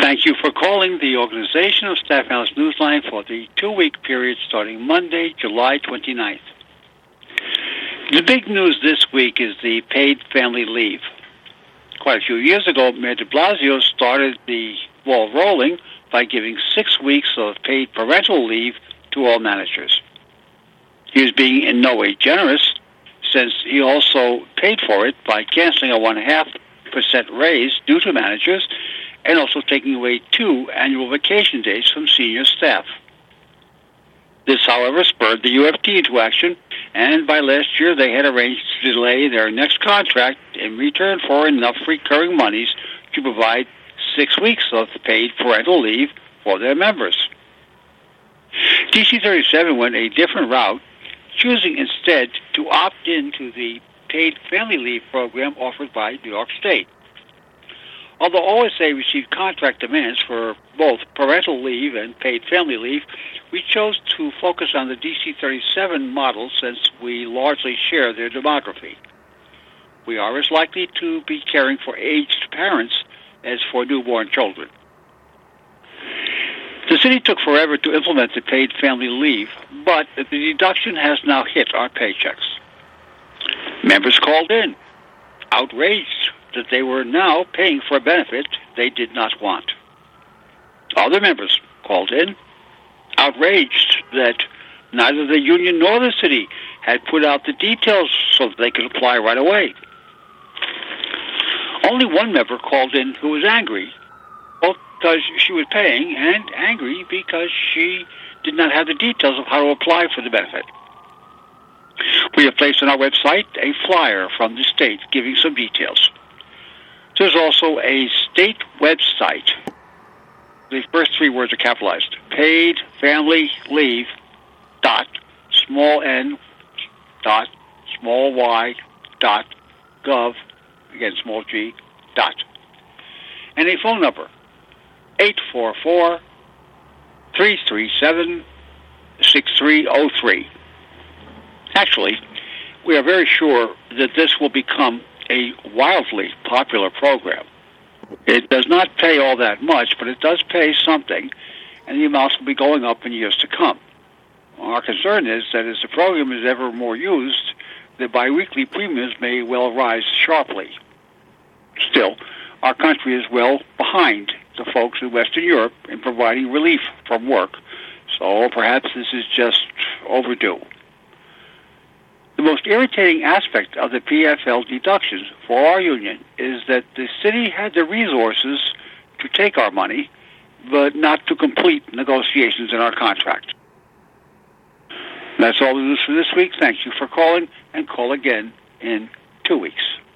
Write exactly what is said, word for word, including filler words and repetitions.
Thank you for calling the Organization of Staff Analysts Newsline for the two-week period starting Monday, July twenty-ninth. The big news this week is the paid family leave. Quite a few years ago, Mayor de Blasio started the ball rolling by giving six weeks of paid parental leave to all managers. He was being in no way generous, since he also paid for it by canceling a one-half percent raise due to managers and also taking away two annual vacation days from senior staff. This, however, spurred the U F T into action, and by last year they had arranged to delay their next contract in return for enough recurring monies to provide six weeks of paid parental leave for their members. D C thirty-seven went a different route, choosing instead to opt into the paid family leave program offered by New York State. Although O S A received contract demands for both parental leave and paid family leave, we chose to focus on the D C thirty-seven model since we largely share their demography. We are as likely to be caring for aged parents as for newborn children. The city took forever to implement the paid family leave, but the deduction has now hit our paychecks. Members called in, outraged that they were now paying for a benefit they did not want. Other members called in, outraged that neither the union nor the city had put out the details so that they could apply right away. Only one member called in who was angry, both because she was paying and angry because she did not have the details of how to apply for the benefit. We have placed on our website a flyer from the state giving some details. There's also a state website. The first three words are capitalized. Paid family leave dot small n dot small y dot gov, again small g, dot. And a phone number, eight four four, three three seven, six three zero three. Actually, we are very sure that this will become a wildly popular program. It does not pay all that much, but it does pay something, and the amounts will be going up in years to come. Our concern is that as the program is ever more used, the biweekly premiums may well rise sharply. Still, our country is well behind the folks in Western Europe in providing relief from work, so perhaps this is just overdue. The most irritating aspect of the P F L deductions for our union is that the city had the resources to take our money, but not to complete negotiations in our contract. That's all the news for this week. Thank you for calling, and call again in two weeks.